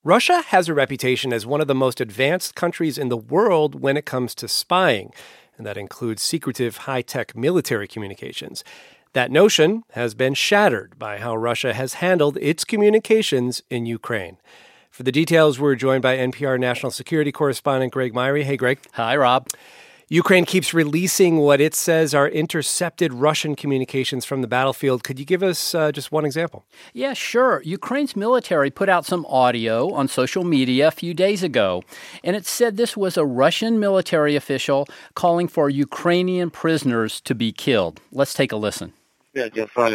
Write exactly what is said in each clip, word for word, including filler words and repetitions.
Russia has a reputation as one of the most advanced countries in the world when it comes to spying, and that includes secretive, high-tech military communications. That notion has been shattered by how Russia has handled its communications in Ukraine. For the details, we're joined by N P R national security correspondent Greg Myre. Hey, Greg. Hi, Rob. Ukraine keeps releasing what it says are intercepted Russian communications from the battlefield. Could you give us uh, just one example? Yeah, sure. Ukraine's military put out some audio on social media a few days ago, and it said this was a Russian military official calling for Ukrainian prisoners to be killed. Let's take a listen. Let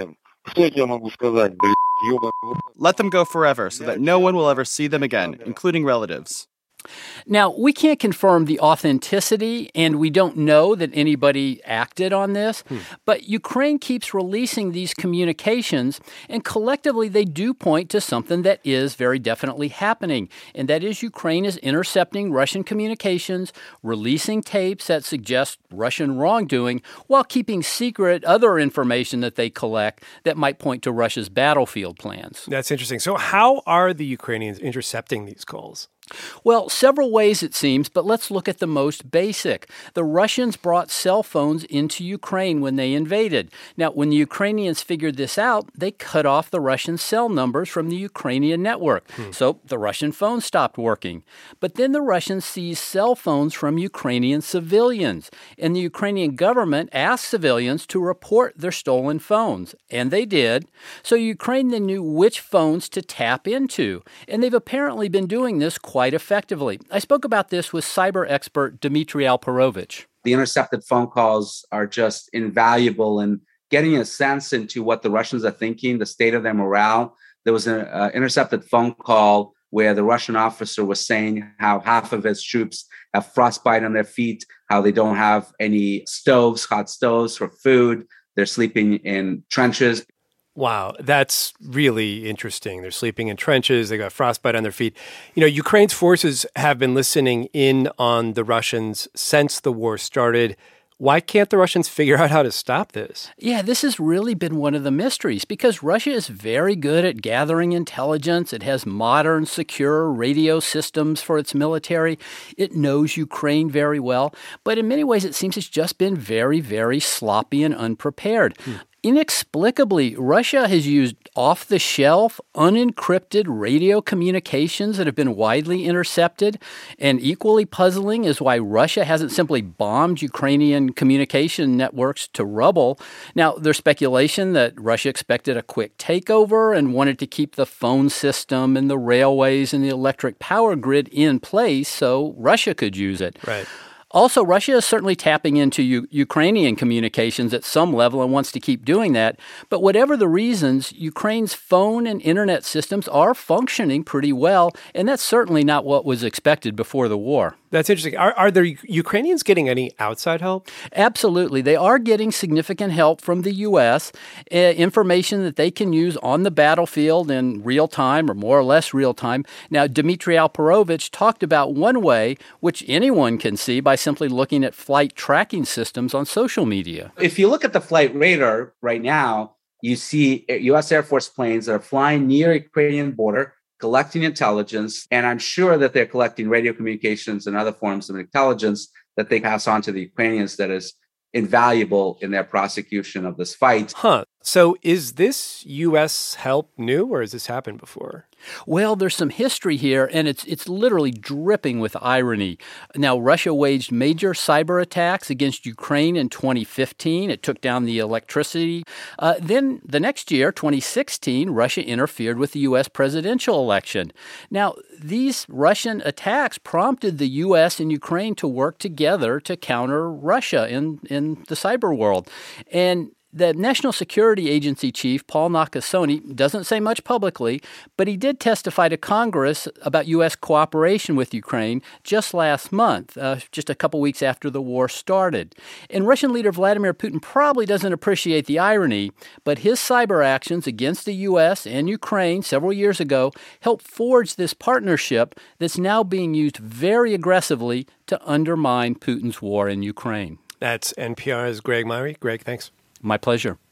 them go forever so that no one will ever see them again, including relatives. Now, we can't confirm the authenticity, and we don't know that anybody acted on this, hmm. but Ukraine keeps releasing these communications, and collectively they do point to something that is very definitely happening, and that is Ukraine is intercepting Russian communications, releasing tapes that suggest Russian wrongdoing, while keeping secret other information that they collect that might point to Russia's battlefield plans. That's interesting. So how are the Ukrainians intercepting these calls? Well, several ways it seems, but let's look at the most basic. The Russians brought cell phones into Ukraine when they invaded. Now, when the Ukrainians figured this out, they cut off the Russian cell numbers from the Ukrainian network. Hmm. So the Russian phone stopped working. But then the Russians seized cell phones from Ukrainian civilians, and the Ukrainian government asked civilians to report their stolen phones, and they did. So Ukraine then knew which phones to tap into, and they've apparently been doing this quite quite effectively. I spoke about this with cyber expert Dmitry Alperovich. The intercepted phone calls are just invaluable in getting a sense into what the Russians are thinking, the state of their morale. There was an uh, intercepted phone call where the Russian officer was saying how half of his troops have frostbite on their feet, how they don't have any stoves, hot stoves for food. They're sleeping in trenches. Wow, that's really interesting. They're sleeping in trenches. They got frostbite on their feet. You know, Ukraine's forces have been listening in on the Russians since the war started. Why can't the Russians figure out how to stop this? Yeah, this has really been one of the mysteries because Russia is very good at gathering intelligence. It has modern, secure radio systems for its military. It knows Ukraine very well. But in many ways, it seems it's just been very, very sloppy and unprepared. Hmm. Inexplicably, Russia has used off-the-shelf, unencrypted radio communications that have been widely intercepted. And equally puzzling is why Russia hasn't simply bombed Ukrainian communication networks to rubble. Now, there's speculation that Russia expected a quick takeover and wanted to keep the phone system and the railways and the electric power grid in place so Russia could use it. Right. Also, Russia is certainly tapping into U- Ukrainian communications at some level and wants to keep doing that. But whatever the reasons, Ukraine's phone and internet systems are functioning pretty well, and that's certainly not what was expected before the war. That's interesting. Are, are the Ukrainians getting any outside help? Absolutely. They are getting significant help from the U S, uh, information that they can use on the battlefield in real time or more or less real time. Now, Dmitry Alperovich talked about one way, which anyone can see by simply looking at flight tracking systems on social media. If you look at the flight radar right now, you see U S Air Force planes that are flying near the Ukrainian border, collecting intelligence, and I'm sure that they're collecting radio communications and other forms of intelligence that they pass on to the Ukrainians that is invaluable in their prosecution of this fight. Huh. So is this U S help new, or has this happened before? Well, there's some history here, and it's it's literally dripping with irony. Now, Russia waged major cyber attacks against Ukraine in twenty fifteen. It took down the electricity. Uh, then the next year, twenty sixteen, Russia interfered with the U S presidential election. Now, these Russian attacks prompted the U S and Ukraine to work together to counter Russia in, in the cyber world. And the National Security Agency chief, Paul Nakasone, doesn't say much publicly, but he did testify to Congress about U S cooperation with Ukraine just last month, uh, just a couple weeks after the war started. And Russian leader Vladimir Putin probably doesn't appreciate the irony, but his cyber actions against the U S and Ukraine several years ago helped forge this partnership that's now being used very aggressively to undermine Putin's war in Ukraine. That's N P R's Greg Myre. Greg, thanks. My pleasure.